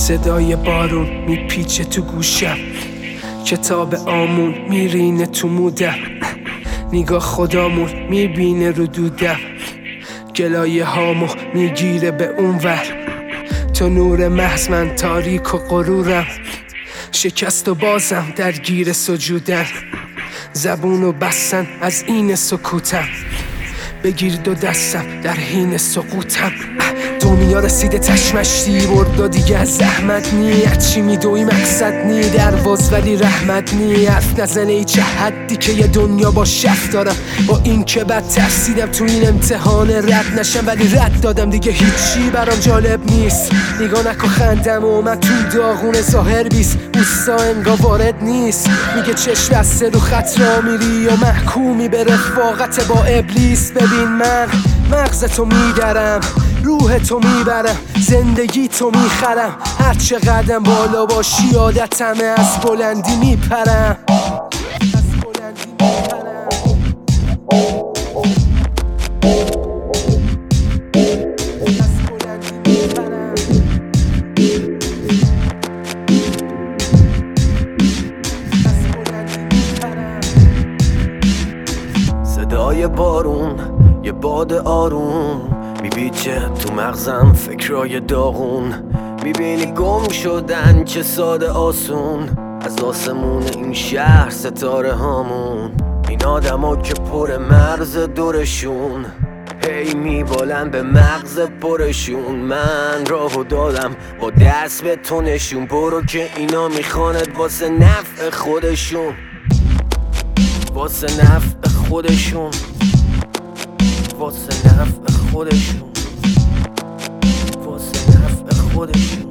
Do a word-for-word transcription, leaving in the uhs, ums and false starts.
صدای بارون میپیچه تو گوشم، کتاب آمون میرینه تو مودم، نگاه خدامون میبینه رو دودم، گلایه هامو میگیره به اون ور، تو نور محض من تاریک و غرورم، شکست و بازم درگیر سجودن، زبونو بستن از این سکوتم، بگیر دو دستم در حین سقوطم. دنیا رسیده تشمشتی برد و دیگه از زحمت نی، چی میدوی مقصد نی درواز ولی رحمت نی، حرف نزنه ای چه حدی که یه دنیا با شف دارم، با این که بد ترسیدم تو این امتحان رد نشم ولی رد دادم، دیگه هیچی برام جالب نیست، نگاه نکن خندم و من تو داغون ظاهر بیست، اوستا انگا وارد نیست، میگه چشم بسته رو خط را میری و محکومی به رفاقت با ابلیس. ببین من مغزتو میدرم، روح تو میبرم، زندگی تو میخرم، هر چه قدم بالا باشی عادتمه از بلندی میپرم. صدای بارون یه باد آروم میپیچه تو مغزم، فکرای داغون میبینی گم شدن چه ساده آسون، از آسمون این شهر ستاره هامون، این آدم ها که پر مرز دورشون هی میبالن به مغز پرشون، من راهو دادم با دست به تو نشون، برو که اینا میخواند واسه نفع خودشون، واسه نفع خودشون، واسه نفع خودشون، واسه نفع خودشون.